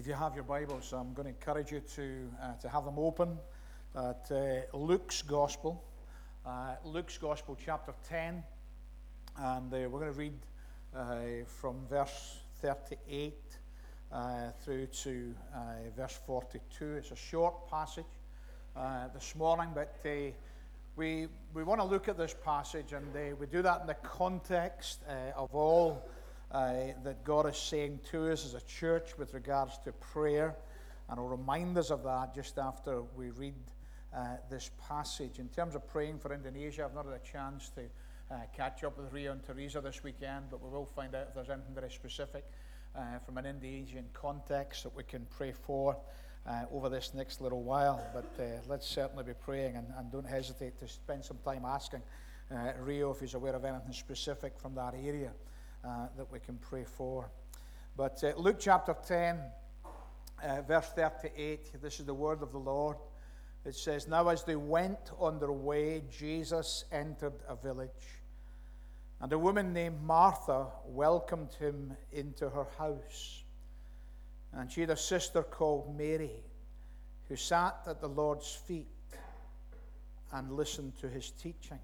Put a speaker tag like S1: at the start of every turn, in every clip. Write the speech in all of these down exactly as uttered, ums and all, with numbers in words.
S1: If you have your Bibles, I'm going to encourage you to uh, to have them open at uh, Luke's Gospel, uh, Luke's Gospel, chapter ten, and uh, we're going to read uh, from verse thirty-eight uh, through to uh, verse forty-two. It's a short passage uh, this morning, but uh, we we want to look at this passage, and uh, we do that in the context uh, of all Uh, that God is saying to us as a church with regards to prayer, and I'll remind us of that just after we read uh, this passage. In terms of praying for Indonesia, I've not had a chance to uh, catch up with Rio and Teresa this weekend, but we will find out if there's anything very specific uh, from an Indonesian context that we can pray for uh, over this next little while. But uh, let's certainly be praying, and, and don't hesitate to spend some time asking uh, Rio if he's aware of anything specific from that area Uh, that we can pray for. But uh, Luke chapter ten, uh, verse thirty-eight, this is the word of the Lord. It says, "Now as they went on their way, Jesus entered a village, and a woman named Martha welcomed him into her house. And she had a sister called Mary, who sat at the Lord's feet and listened to his teaching.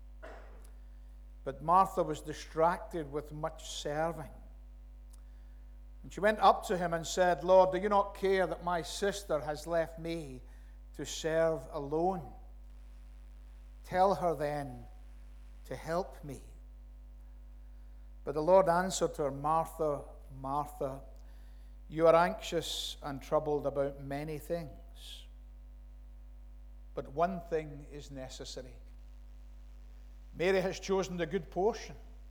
S1: But Martha was distracted with much serving. And she went up to him and said, 'Lord, do you not care that my sister has left me to serve alone? Tell her then to help me.' But the Lord answered her, 'Martha, Martha, you are anxious and troubled about many things, but one thing is necessary. Mary has chosen the good portion,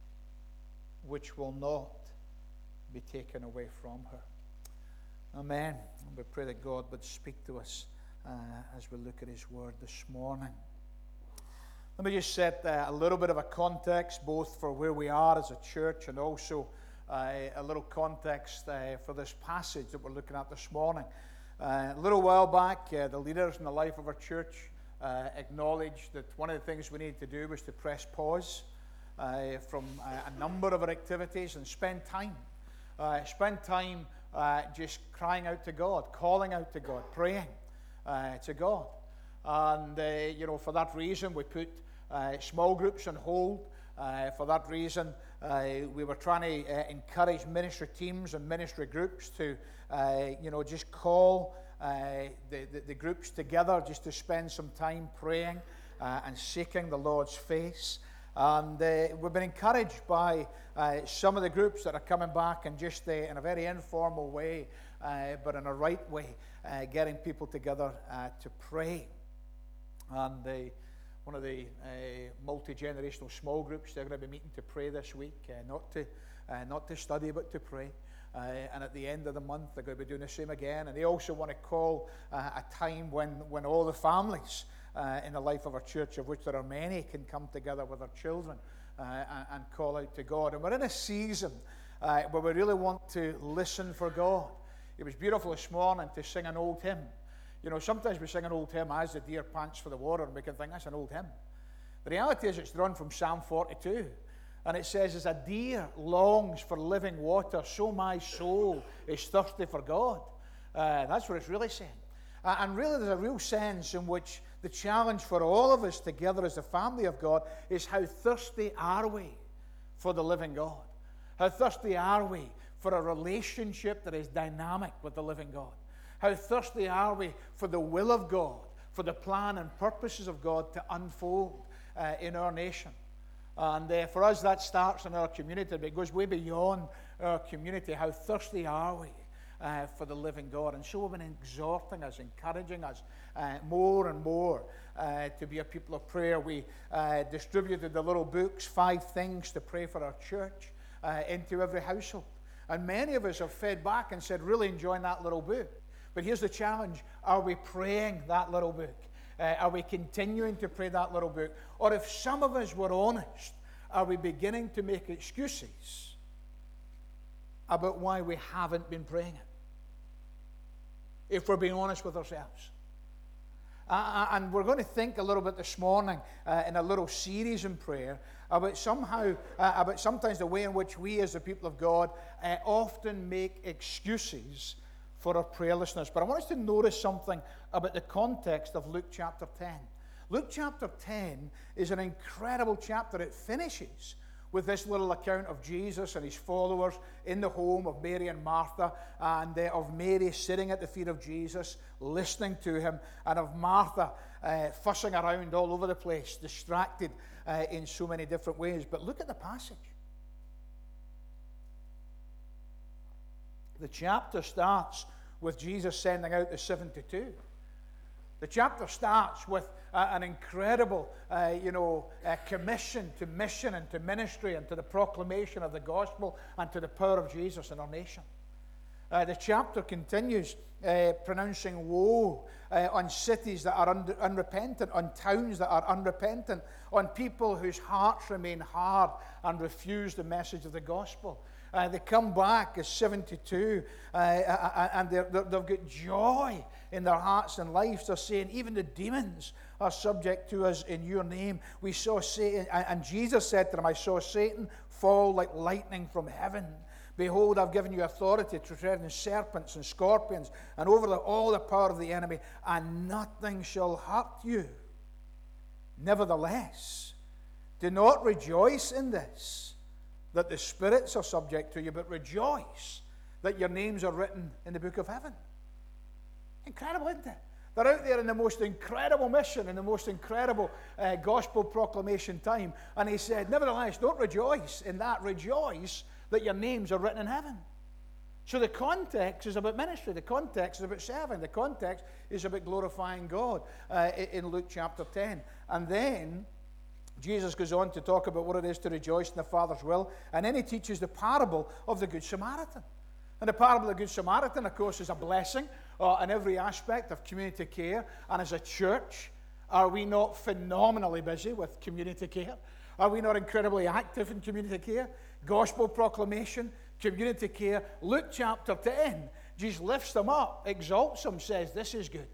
S1: which will not be taken away from her.'" Amen. And we pray that God would speak to us uh, as we look at his word this morning. Let me just set uh, a little bit of a context, both for where we are as a church and also uh, a little context uh, for this passage that we're looking at this morning. Uh, a little while back, uh, the leaders in the life of our church Uh, acknowledged that one of the things we needed to do was to press pause uh, from uh, a number of our activities and spend time. Uh, spend time uh, just crying out to God, calling out to God, praying uh, to God. And, uh, you know, for that reason, we put uh, small groups on hold. Uh, for that reason, uh, we were trying to uh, encourage ministry teams and ministry groups to, uh, you know, just call Uh, the, the, the groups together just to spend some time praying uh, and seeking the Lord's face. And uh, we've been encouraged by uh, some of the groups that are coming back and just uh, in a very informal way, uh, but in a right way, uh, getting people together uh, to pray. And uh, one of the uh, multi-generational small groups, they're going to be meeting to pray this week, uh, not to uh, not to study, but to pray. Uh, and at the end of the month, they're going to be doing the same again. And they also want to call uh, a time when, when all the families uh, in the life of our church, of which there are many, can come together with their children uh, and, and call out to God. And we're in a season uh, where we really want to listen for God. It was beautiful this morning to sing an old hymn. You know, sometimes we sing an old hymn, "As the deer pants for the water," and we can think that's an old hymn. The reality is it's drawn from Psalm forty-two. And it says, "As a deer longs for living water, so my soul is thirsty for God." Uh, that's what it's really saying. Uh, and really there's a real sense in which the challenge for all of us together as the family of God is, how thirsty are we for the living God? How thirsty are we for a relationship that is dynamic with the living God? How thirsty are we for the will of God, for the plan and purposes of God to unfold uh, in our nation? And uh, for us, that starts in our community, but it goes way beyond our community. How thirsty are we uh, for the living God? And so we've been exhorting us, encouraging us uh, more and more uh, to be a people of prayer. We uh, distributed the little books, Five Things to Pray for Our Church, uh, into every household. And many of us have fed back and said, really enjoying that little book. But here's the challenge. Are we praying that little book? Uh, are we continuing to pray that little book? Or if some of us were honest, are we beginning to make excuses about why we haven't been praying it? If we're being honest with ourselves. Uh, and we're going to think a little bit this morning uh, in a little series in prayer about somehow, uh, about sometimes the way in which we as the people of God uh, often make excuses for our prayerlessness. But I want us to notice something about the context of Luke chapter ten. Luke chapter ten is an incredible chapter. It finishes with this little account of Jesus and his followers in the home of Mary and Martha, and uh, of Mary sitting at the feet of Jesus, listening to him, and of Martha uh, fussing around all over the place, distracted uh, in so many different ways. But look at the passage. The chapter starts with Jesus sending out the seventy-two. The chapter starts with uh, an incredible, uh, you know, uh, commission to mission and to ministry and to the proclamation of the gospel and to the power of Jesus in our nation. Uh, the chapter continues uh, pronouncing woe uh, on cities that are un- unrepentant, on towns that are unrepentant, on people whose hearts remain hard and refuse the message of the gospel. Uh, they come back as seventy-two, uh, and they're, they're, they've got joy in their hearts and lives. They're saying, even the demons are subject to us in your name. We saw Satan, and Jesus said to them, I saw Satan fall like lightning from heaven. Behold, I've given you authority to tread on serpents and scorpions, and over the, all the power of the enemy, and nothing shall hurt you. Nevertheless, do not rejoice in this, that the spirits are subject to you, but rejoice that your names are written in the book of heaven. Incredible, isn't it? They're out there in the most incredible mission, in the most incredible uh, gospel proclamation time. And he said, nevertheless, don't rejoice in that. Rejoice that your names are written in heaven. So the context is about ministry. The context is about serving. The context is about glorifying God uh, in Luke chapter ten. And then Jesus goes on to talk about what it is to rejoice in the Father's will, and then he teaches the parable of the Good Samaritan. And the parable of the Good Samaritan, of course, is a blessing uh, in every aspect of community care. And as a church, are we not phenomenally busy with community care? Are we not incredibly active in community care? Gospel proclamation, community care. Luke chapter ten, Jesus lifts them up, exalts them, says, this is good.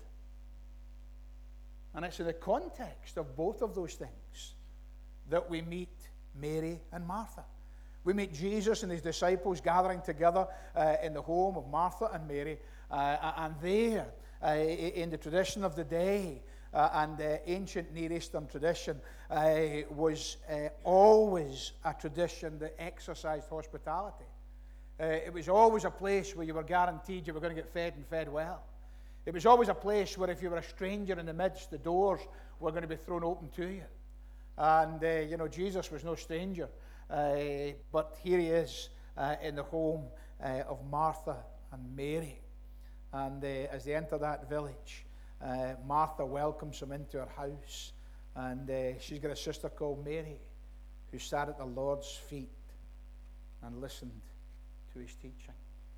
S1: And it's in the context of both of those things that we meet Mary and Martha. We meet Jesus and his disciples gathering together uh, in the home of Martha and Mary, uh, and there, uh, in the tradition of the day uh, and uh, ancient Near Eastern tradition, uh, was uh, always a tradition that exercised hospitality. Uh, it was always a place where you were guaranteed you were going to get fed and fed well. It was always a place where if you were a stranger in the midst, the doors were going to be thrown open to you. And, uh, you know, Jesus was no stranger, uh, but here he is uh, in the home uh, of Martha and Mary. And uh, as they enter that village, uh, Martha welcomes him into her house, and uh, she's got a sister called Mary who sat at the Lord's feet and listened to his teaching.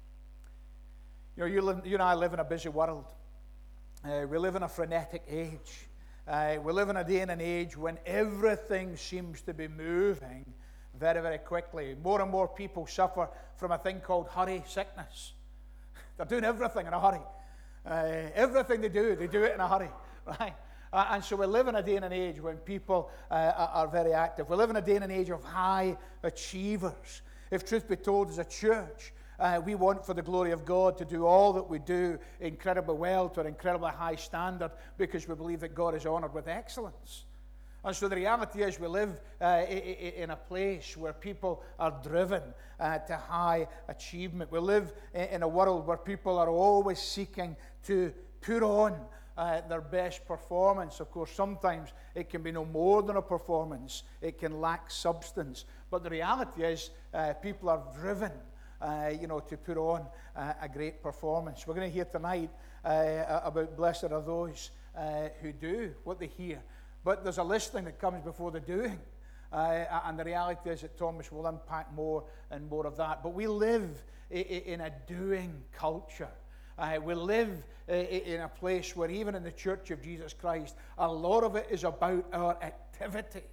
S1: You know, you, live, you and I live in a busy world. Uh, we live in a frenetic age. Uh, we live in a day and an age when everything seems to be moving very, very quickly. More and more people suffer from a thing called hurry sickness. They're doing everything in a hurry. Uh, everything they do, they do it in a hurry, right? Uh, and so we live in a day and an age when people uh, are, are very active. We live in a day and an age of high achievers. If truth be told, as a church, Uh, we want for the glory of God to do all that we do incredibly well to an incredibly high standard, because we believe that God is honored with excellence. And so the reality is we live uh, in a place where people are driven uh, to high achievement. We live in a world where people are always seeking to put on uh, their best performance. Of course, sometimes it can be no more than a performance. It can lack substance. But the reality is uh, people are driven Uh, you know, to put on uh, a great performance. We're going to hear tonight uh, about blessed are those uh, who do what they hear. But there's a listening that comes before the doing. Uh, and the reality is that Thomas will unpack more and more of that. But we live in a doing culture. Uh, we live in a place where even in the Church of Jesus Christ, a lot of it is about our activity.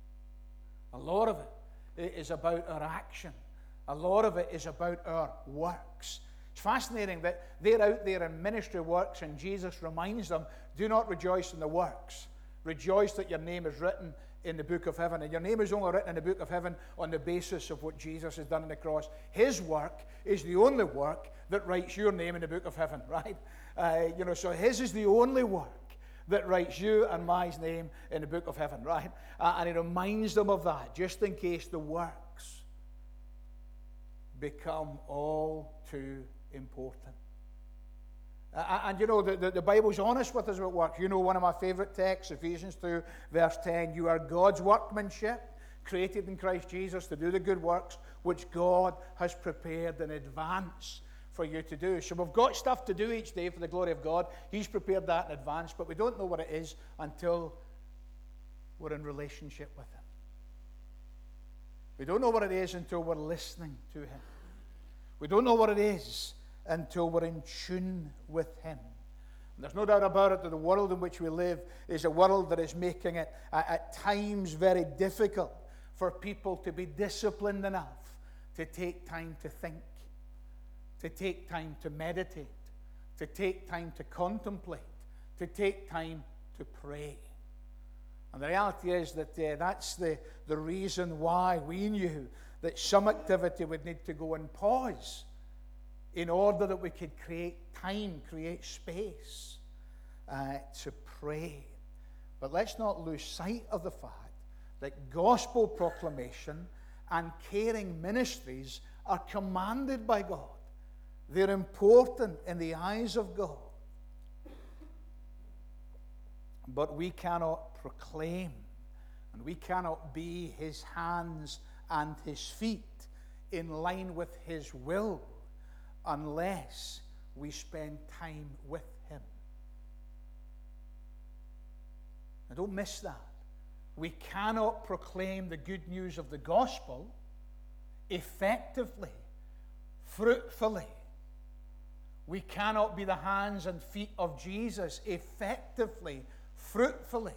S1: A lot of it is about our action. A lot of it is about our works. It's fascinating that they're out there in ministry works, and Jesus reminds them, do not rejoice in the works. Rejoice that your name is written in the book of heaven. And your name is only written in the book of heaven on the basis of what Jesus has done on the cross. His work is the only work that writes your name in the book of heaven, right? Uh, you know, so his is the only work that writes you and my name in the book of heaven, right? Uh, and he reminds them of that, just in case the works become all too important. Uh, and you know, the, the, the Bible's honest with us about work. You know, one of my favorite texts, Ephesians two, verse ten, you are God's workmanship, created in Christ Jesus to do the good works which God has prepared in advance for you to do. So we've got stuff to do each day for the glory of God. He's prepared that in advance, but we don't know what it is until we're in relationship with him. We don't know what it is until we're listening to him. We don't know what it is until we're in tune with him. And there's no doubt about it that the world in which we live is a world that is making it uh, at times very difficult for people to be disciplined enough to take time to think, to take time to meditate, to take time to contemplate, to take time to pray. And the reality is that uh, that's the, the reason why we knew that some activity would need to go and pause in order that we could create time, create space uh, to pray. But let's not lose sight of the fact that gospel proclamation and caring ministries are commanded by God. They're important in the eyes of God. But we cannot proclaim and we cannot be his hands and his feet in line with his will unless we spend time with him. Now don't miss that. We cannot proclaim the good news of the gospel effectively, fruitfully. We cannot be the hands and feet of Jesus effectively, fruitfully,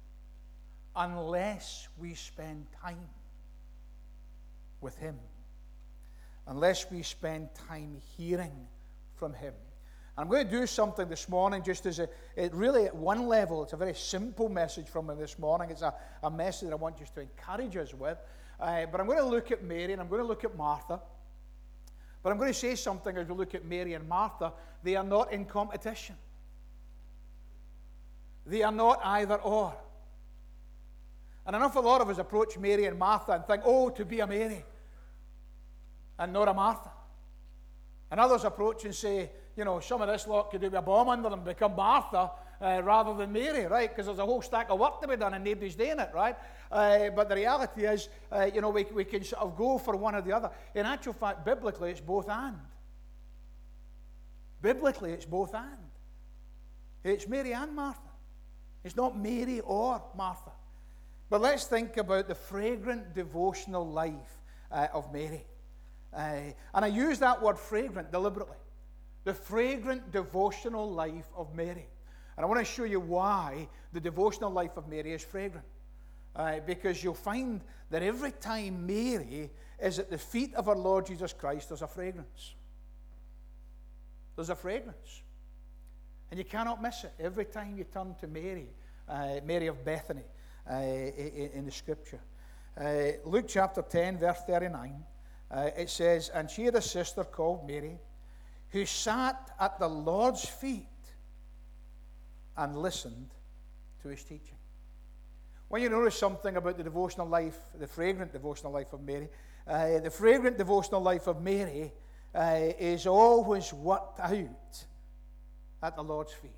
S1: unless we spend time with him. Unless we spend time hearing from him. I'm going to do something this morning just as a, it really at one level, it's a very simple message from me this morning. It's a, a message that I want just to encourage us with. Uh, but I'm going to look at Mary and I'm going to look at Martha. But I'm going to say something as we look at Mary and Martha. They are not in competition. They are not either or. And enough a lot of us approach Mary and Martha and think, oh, to be a Mary and not a Martha. And others approach and say, you know, some of this lot could do a bomb under them and become Martha uh, rather than Mary, right? Because there's a whole stack of work to be done and nobody's doing it, right? Uh, but the reality is, uh, you know, we, we can sort of go for one or the other. In actual fact, biblically, it's both and. Biblically, it's both and. It's Mary and Martha. It's not Mary or Martha. But let's think about the fragrant devotional life uh, of Mary. Uh, and I use that word fragrant deliberately. The fragrant devotional life of Mary. And I want to show you why the devotional life of Mary is fragrant. Uh, because you'll find that every time Mary is at the feet of our Lord Jesus Christ, there's a fragrance. There's a fragrance. And you cannot miss it every time you turn to Mary, uh, Mary of Bethany uh, in, in the scripture. Uh, Luke chapter ten, verse thirty-nine. Uh, it says, and she had a sister called Mary, who sat at the Lord's feet and listened to his teaching. When you notice something about the devotional life, the fragrant devotional life of Mary, uh, the fragrant devotional life of Mary uh, is always worked out at the Lord's feet.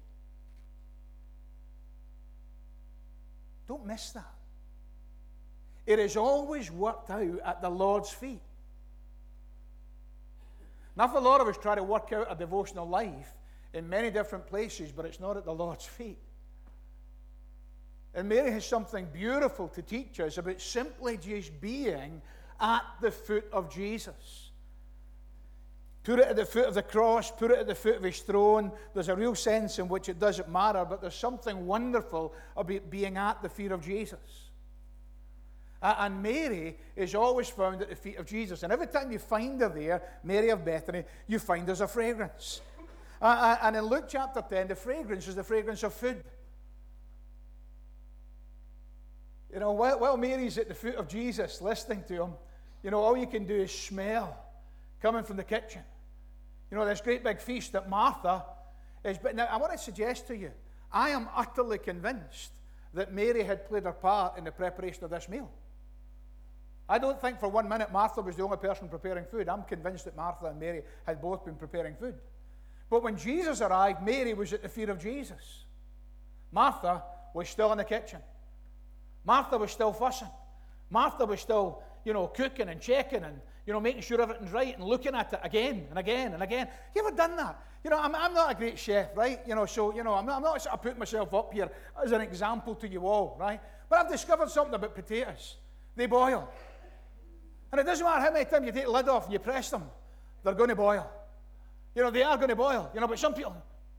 S1: Don't miss that. It is always worked out at the Lord's feet. Now, a lot of us try to work out a devotional life in many different places, but it's not at the Lord's feet. And Mary has something beautiful to teach us about simply just being at the foot of Jesus. Put it at the foot of the cross, put it at the foot of his throne. There's a real sense in which it doesn't matter, but there's something wonderful about being at the feet of Jesus. And Mary is always found at the feet of Jesus. And every time you find her there, Mary of Bethany, you find there's a fragrance. Uh, and in Luke chapter ten, the fragrance is the fragrance of food. You know, while, while Mary's at the foot of Jesus listening to him, you know, all you can do is smell coming from the kitchen. You know, this great big feast that Martha is. But now I want to suggest to you, I am utterly convinced that Mary had played her part in the preparation of this meal. I don't think for one minute Martha was the only person preparing food. I'm convinced that Martha and Mary had both been preparing food. But when Jesus arrived, Mary was at the feet of Jesus. Martha was still in the kitchen. Martha was still fussing. Martha was still, you know, cooking and checking and, you know, making sure everything's right and looking at it again and again and again. You ever done that? You know, I'm, I'm not a great chef, right? You know, so, you know, I'm not, I'm not sort of putting myself up here as an example to you all, right? But I've discovered something about potatoes. They boil. And it doesn't matter how many times you take the lid off and you press them, they're going to boil. You know, they are going to boil, you know, but some people...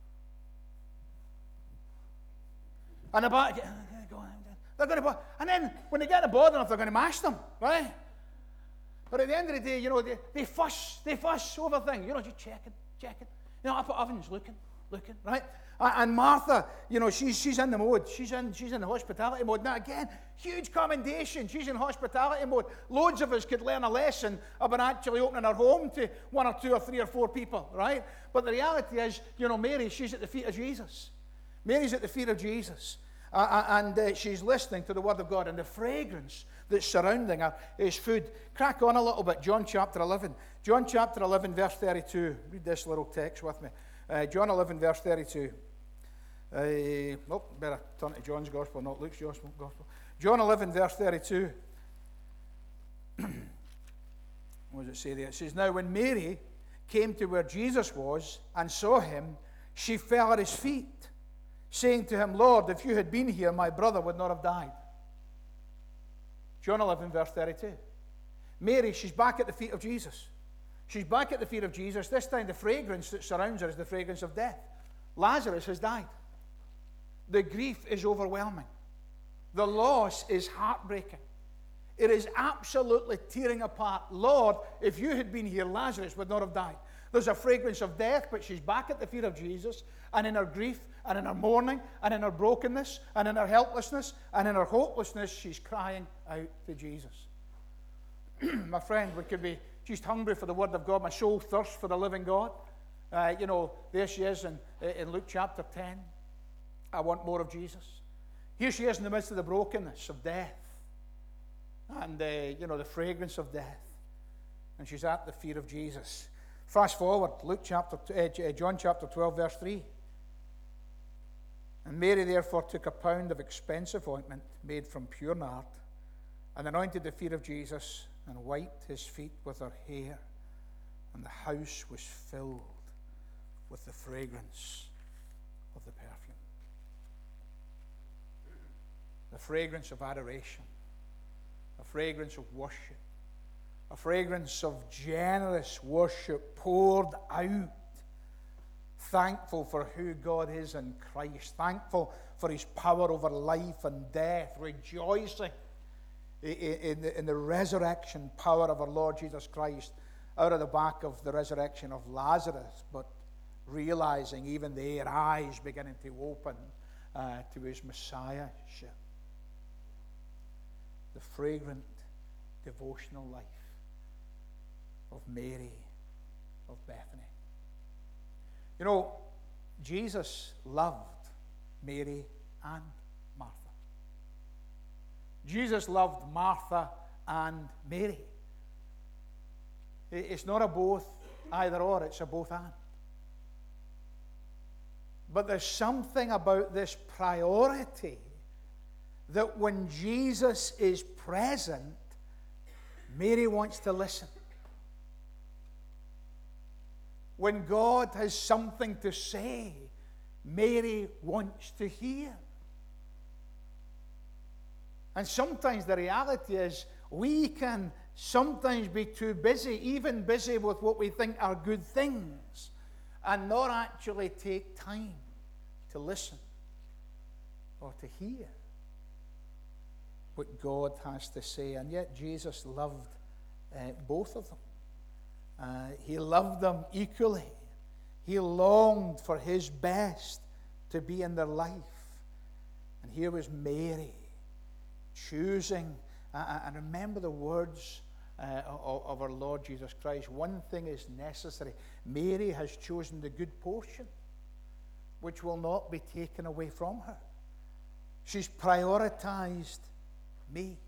S1: And the back... They're going to boil. And then when they get to boil enough, they're going to mash them, right? But at the end of the day, you know, they, they fuss, they fuss over things. You know, just checking, checking. You know, up at ovens, looking, looking, right? And Martha, you know, she's, she's in the mode. She's in, she's in the hospitality mode. Now, again, huge commendation. She's in hospitality mode. Loads of us could learn a lesson about actually opening our home to one or two or three or four people, right? But the reality is, you know, Mary, she's at the feet of Jesus. Mary's at the feet of Jesus. Uh, and uh, she's listening to the Word of God, and the fragrance that's surrounding her is food. Crack on a little bit. John chapter eleven. John chapter eleven, verse thirty-two. Read this little text with me. Uh, John eleven, verse thirty-two. Uh, oh, better turn to John's Gospel, not Luke's Gospel. John eleven, verse thirty-two. What does it say there? It says, "Now when Mary came to where Jesus was and saw him, she fell at his feet, saying to him, 'Lord, if you had been here, my brother would not have died.'" John eleven, verse thirty-two. Mary, she's back at the feet of Jesus. She's back at the feet of Jesus. This time the fragrance that surrounds her is the fragrance of death. Lazarus has died. The grief is overwhelming. The loss is heartbreaking. It is absolutely tearing apart. Lord, if you had been here, Lazarus would not have died. There's a fragrance of death, but she's back at the feet of Jesus, and in her grief, and in her mourning, and in her brokenness, and in her helplessness, and in her hopelessness, she's crying out to Jesus. My friend, we could be just hungry for the Word of God. My soul thirsts for the living God. Uh, you know, there she is in, in Luke chapter ten. I want more of Jesus. Here she is in the midst of the brokenness of death, and, uh, you know, the fragrance of death. And she's at the feet of Jesus. Fast forward, Luke chapter, uh, John chapter twelve, verse three. "And Mary therefore took a pound of expensive ointment made from pure nard, and anointed the feet of Jesus, and wiped his feet with her hair. And the house was filled with the fragrance of the perfume." The fragrance of adoration, a fragrance of worship, a fragrance of generous worship poured out. Thankful for who God is in Christ. Thankful for his power over life and death. Rejoicing in the, in the resurrection power of our Lord Jesus Christ out of the back of the resurrection of Lazarus. But realizing even their eyes beginning to open uh, to his Messiahship. The fragrant devotional life of Mary of Bethany. You know, Jesus loved Mary and Martha. Jesus loved Martha and Mary. It's not a both either or, it's a both and. But there's something about this priority that when Jesus is present, Mary wants to listen. When God has something to say, Mary wants to hear. And sometimes the reality is we can sometimes be too busy, even busy with what we think are good things, and not actually take time to listen or to hear what God has to say. And yet Jesus loved uh, both of them. Uh, he loved them equally. He longed for his best to be in their life. And here was Mary choosing, uh, and remember the words uh, of, of our Lord Jesus Christ. One thing is necessary. Mary has chosen the good portion, which will not be taken away from her. She's prioritized me.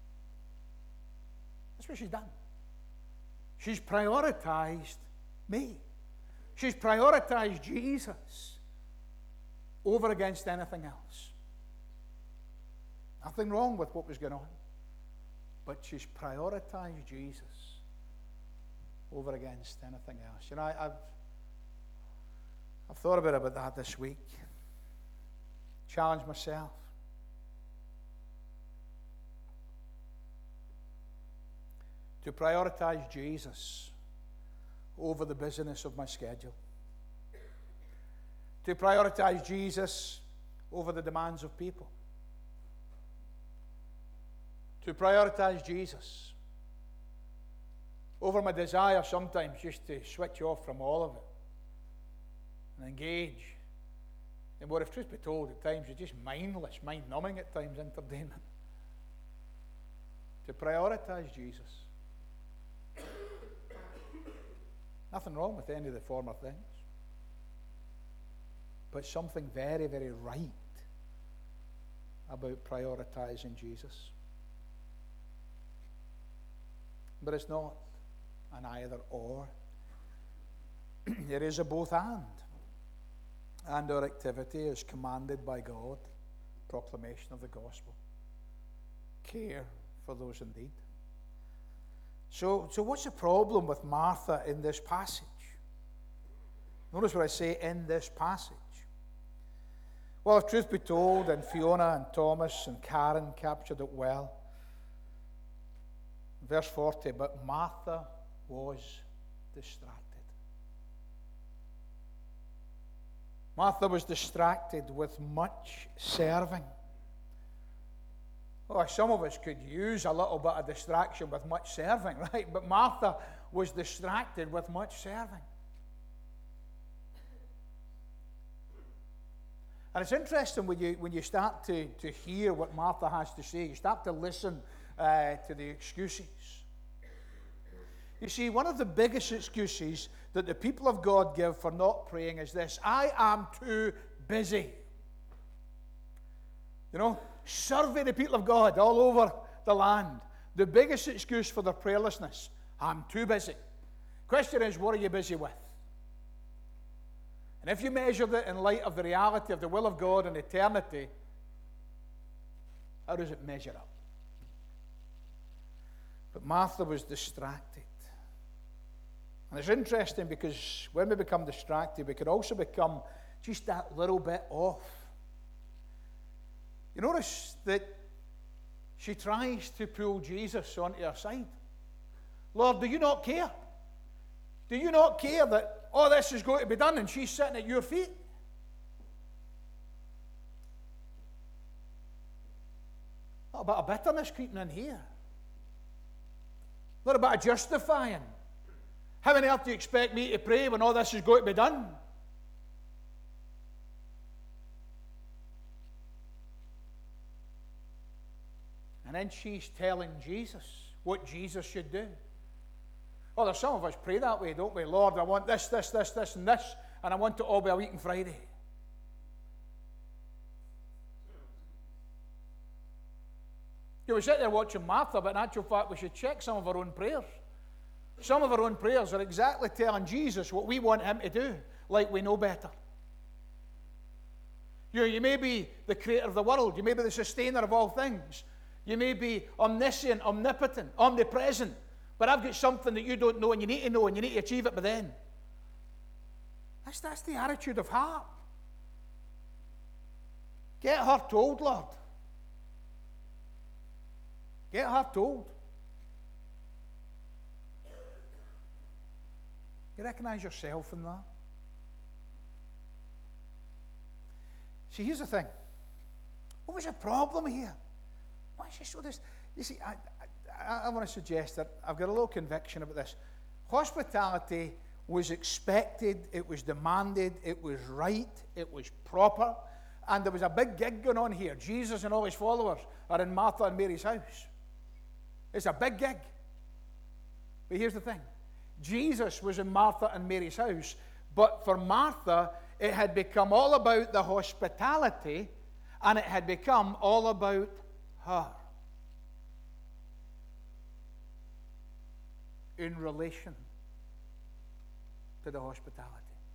S1: That's what she's done. She's prioritized me. She's prioritized Jesus over against anything else. Nothing wrong with what was going on, but she's prioritized Jesus over against anything else. You know, I, I've I've thought a bit about that this week. Challenged myself. To prioritize Jesus over the busyness of my schedule. To prioritize Jesus over the demands of people. To prioritize Jesus over my desire sometimes just to switch off from all of it and engage in what, if truth be told, at times is just mindless, mind-numbing at times entertainment. To prioritize Jesus. Nothing wrong with any of the former things, but something very, very right about prioritizing Jesus. But it's not an either or. It is a both and. And our activity is commanded by God. Proclamation of the gospel. Care for those in need. So, so what's the problem with Martha in this passage? Notice what I say, in this passage. Well, if truth be told, and Fiona and Thomas and Karen captured it well. Verse forty, but Martha was distracted. Martha was distracted with much serving. Oh, some of us could use a little bit of distraction with much serving, right? But Martha was distracted with much serving. And it's interesting when you when you start to, to hear what Martha has to say, you start to listen uh, to the excuses. You see, one of the biggest excuses that the people of God give for not praying is this: I am too busy. You know, survey the people of God all over the land. The biggest excuse for their prayerlessness: I'm too busy. Question is, what are you busy with? And if you measured it in light of the reality of the will of God and eternity, how does it measure up? But Martha was distracted. And it's interesting because when we become distracted, we could also become just that little bit off. You notice that she tries to pull Jesus onto her side. Lord, do you not care? Do you not care that all this is going to be done and she's sitting at your feet? A little bit of bitterness creeping in here. A little bit of justifying. How on earth do you expect me to pray when all this is going to be done? And then she's telling Jesus what Jesus should do. Well, there's some of us pray that way, don't we? Lord, I want this, this, this, this, and this, and I want it all by a week on Friday. You we sit there watching Martha, but in actual fact, we should check some of our own prayers. Some of our own prayers are exactly telling Jesus what we want him to do, like we know better. You know, you may be the creator of the world. You may be the sustainer of all things. You may be omniscient, omnipotent, omnipresent. But I've got something that you don't know and you need to know and you need to achieve it by then. That's, that's the attitude of heart. Get her told, Lord. Get her told. You recognize yourself in that? See, here's the thing. What was the problem here? Why is she so this? You see, I, I, I want to suggest that I've got a little conviction about this. Hospitality was expected, it was demanded, it was right, it was proper. And there was a big gig going on here. Jesus and all his followers are in Martha and Mary's house. It's a big gig. But here's the thing. Jesus was in Martha and Mary's house, but for Martha, it had become all about the hospitality, and it had become all about her in relation to the hospitality.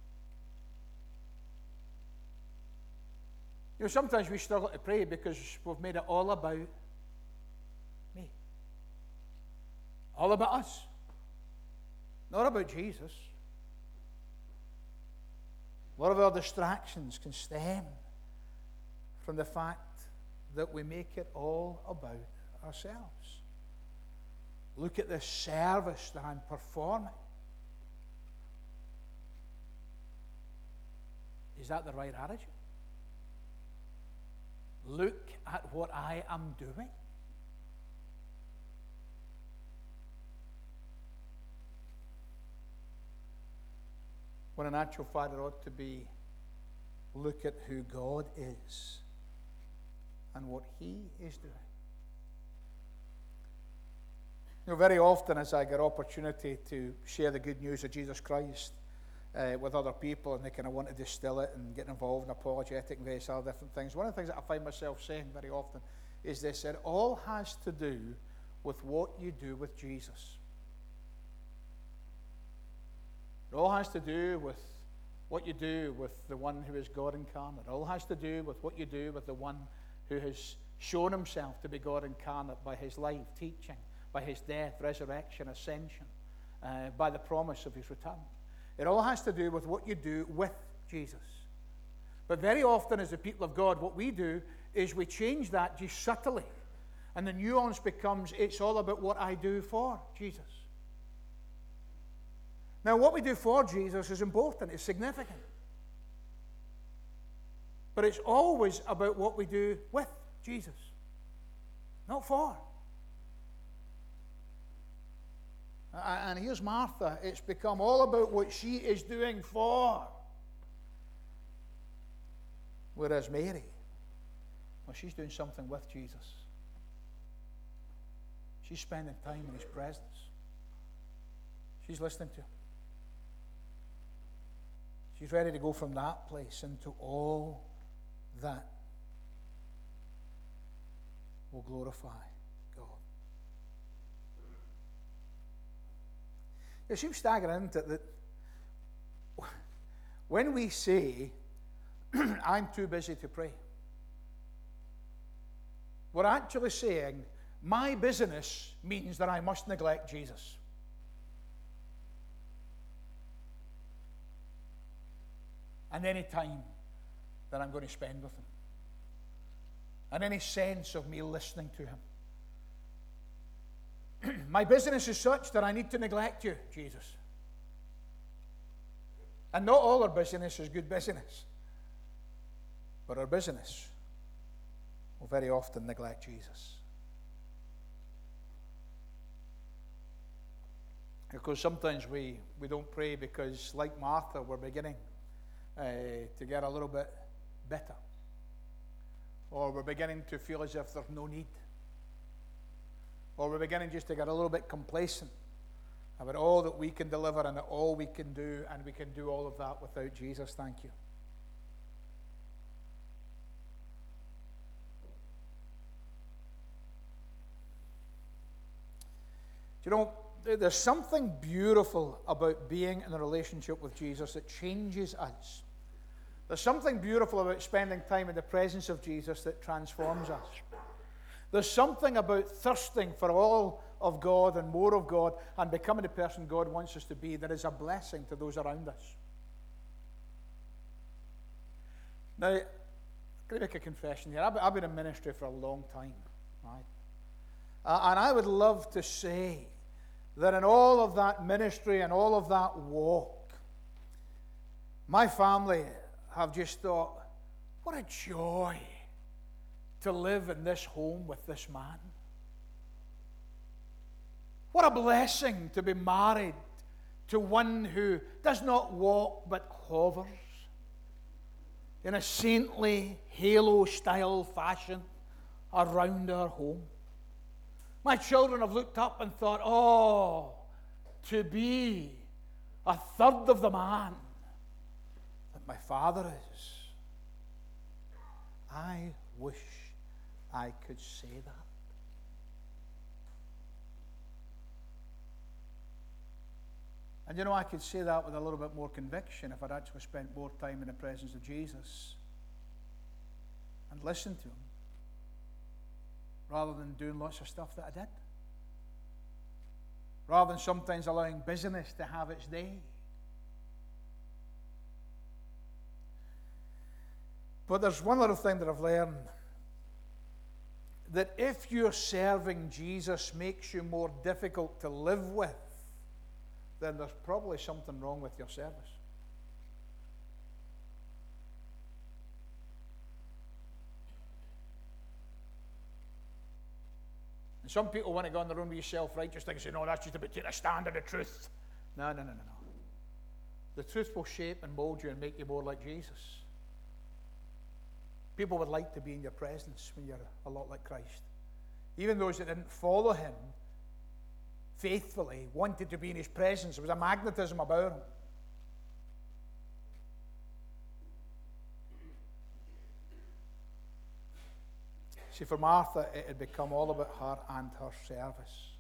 S1: You know, sometimes we struggle to pray because we've made it all about me. All about us. Not about Jesus. A lot of our distractions can stem from the fact that we make it all about ourselves. Look at this service that I'm performing. Is that the right attitude? Look at what I am doing. When in actual fact it ought to be, look at who God is and what he is doing. You know, very often as I get opportunity to share the good news of Jesus Christ uh, with other people, and they kind of want to distill it and get involved in apologetic and various other different things, one of the things that I find myself saying very often is this: it all has to do with what you do with Jesus. It all has to do with what you do with the one who is God incarnate. It all has to do with what you do with the one who has shown himself to be God incarnate by his life, teaching, by his death, resurrection, ascension, uh, by the promise of his return. It all has to do with what you do with Jesus. But very often as the people of God, what we do is we change that just subtly. And the nuance becomes, it's all about what I do for Jesus. Now, what we do for Jesus is important, it's significant. But it's always about what we do with Jesus, not for. And here's Martha. It's become all about what she is doing for. Whereas Mary, well, she's doing something with Jesus. She's spending time in his presence. She's listening to him. She's ready to go from that place into all that will glorify God. It seems staggering, isn't it, that when we say, I'm too busy to pray, we're actually saying, my business means that I must neglect Jesus. And any time that I'm going to spend with him. And any sense of me listening to him. My business is such that I need to neglect you, Jesus. And not all our business is good business. But our business will very often neglect Jesus. Because sometimes we, we don't pray because, like Martha, we're beginning uh, to get a little bit bitter. Or we're beginning to feel as if there's no need. Or we're beginning just to get a little bit complacent about all that we can deliver and all we can do, and we can do all of that without Jesus. Thank you. Do you know, there's something beautiful about being in a relationship with Jesus that changes us. There's something beautiful about spending time in the presence of Jesus that transforms us. There's something about thirsting for all of God and more of God and becoming the person God wants us to be that is a blessing to those around us. Now, I'm going to make a confession here. I've, I've been in ministry for a long time, right? Uh, and I would love to say that in all of that ministry and all of that walk, my family have just thought, what a joy to live in this home with this man. What a blessing to be married to one who does not walk but hovers. in a saintly halo-style fashion around our home. My children have looked up and thought, oh, to be a third of the man that my father is. I wish I could say that. And you know, I could say that with a little bit more conviction if I'd actually spent more time in the presence of Jesus and listened to him, rather than doing lots of stuff that I did. Rather than sometimes allowing busyness to have its day. But there's one little thing that I've learned, that if your serving Jesus makes you more difficult to live with, then there's probably something wrong with your service. And some people want to go on their own with self-righteous things and say, no, that's just about taking a stand on the truth. No, no, no, no, no. The truth will shape and mold you and make you more like Jesus. People would like to be in your presence when you're a lot like Christ. Even those that didn't follow him faithfully wanted to be in his presence. There was a magnetism about him. See, for Martha, it had become all about her and her service.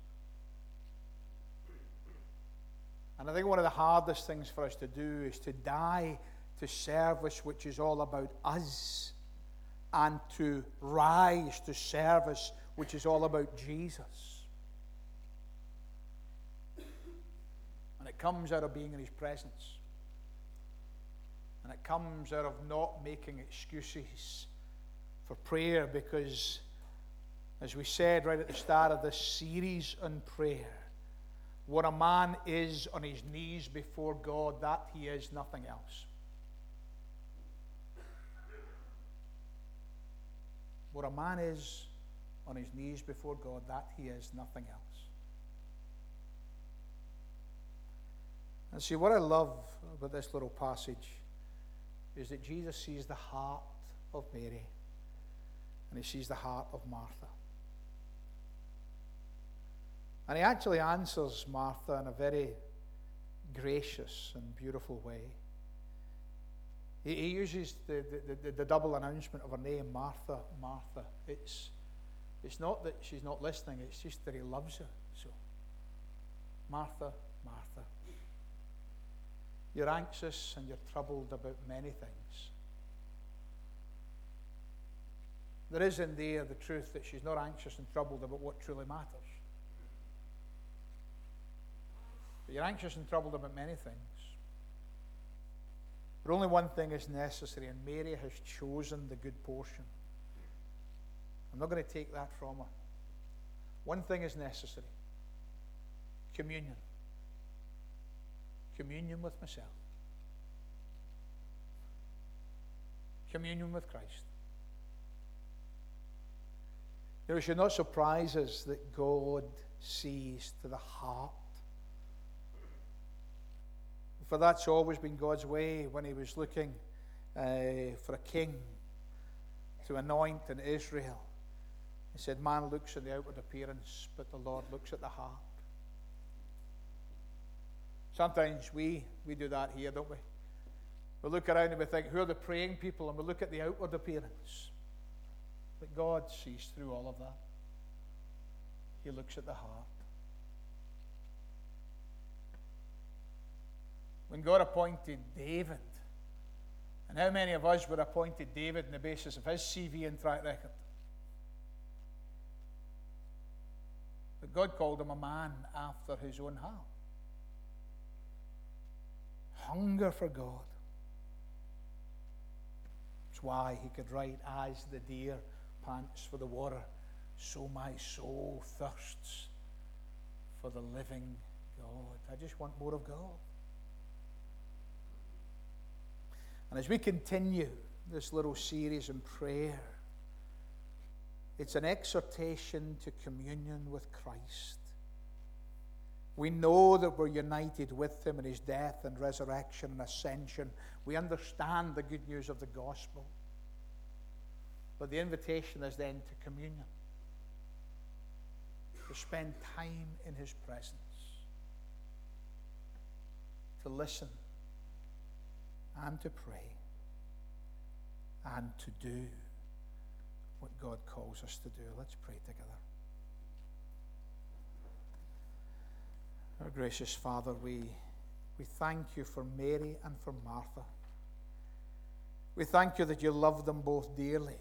S1: And I think one of the hardest things for us to do is to die to service, which is all about us, and to rise to service, which is all about Jesus. And it comes out of being in his presence. And it comes out of not making excuses for prayer, because, as we said right at the start of this series on prayer, what a man is on his knees before God, that he is nothing else. What a man is on his knees before God, that he is nothing else. And see, what I love about this little passage is that Jesus sees the heart of Mary, and he sees the heart of Martha. And he actually answers Martha in a very gracious and beautiful way. He, he uses the, the, the, the double announcement of her name, Martha, Martha. It's, it's not that she's not listening, it's just that he loves her. So, Martha, Martha, you're anxious and you're troubled about many things. There is in there the truth that she's not anxious and troubled about what truly matters. But you're anxious and troubled about many things. But only one thing is necessary, and Mary has chosen the good portion. I'm not going to take that from her. One thing is necessary. Communion. Communion with myself. Communion with Christ. You know, it should not surprise us that God sees to the heart. For that's always been God's way when he was looking uh, for a king to anoint in Israel. He said, man looks at the outward appearance, but the Lord looks at the heart. Sometimes we, we do that here, don't we? We look around and we think, who are the praying people? And we look at the outward appearance. But God sees through all of that. He looks at the heart. When God appointed David, and how many of us were appointed David on the basis of his C V and track record? But God called him a man after his own heart. Hunger for God. That's why he could write, as the deer pants for the water, so my soul thirsts for the living God. I just want more of God. And as we continue this little series in prayer, it's an exhortation to communion with Christ. We know that we're united with him in his death and resurrection and ascension. We understand the good news of the gospel. But the invitation is then to communion, to spend time in his presence, to listen and to pray and to do what God calls us to do. Let's pray together. Our gracious Father, we, we thank you for Mary and for Martha. We thank you that you love them both dearly.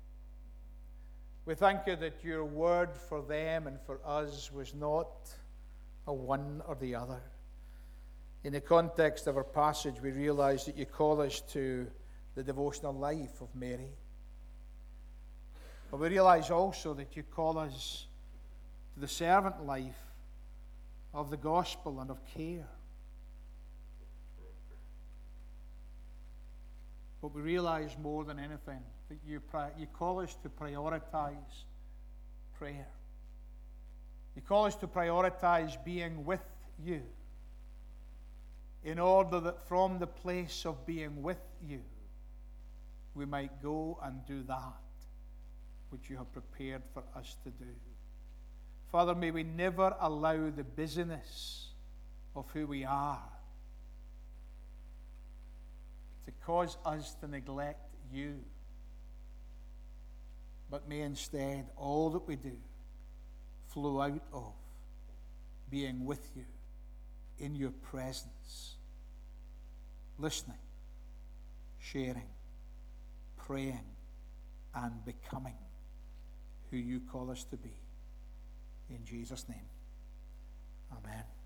S1: We thank you that your word for them and for us was not a one or the other. In the context of our passage, we realize that you call us to the devotional life of Mary. But we realize also that you call us to the servant life of the gospel and of care. But we realize more than anything that you, you call us to prioritize prayer. You call us to prioritize being with you, in order that from the place of being with you, we might go and do that which you have prepared for us to do. Father, may we never allow the busyness of who we are to cause us to neglect you, but may instead all that we do flow out of being with you in your presence, listening, sharing, praying, and becoming who you call us to be. In Jesus' name, amen.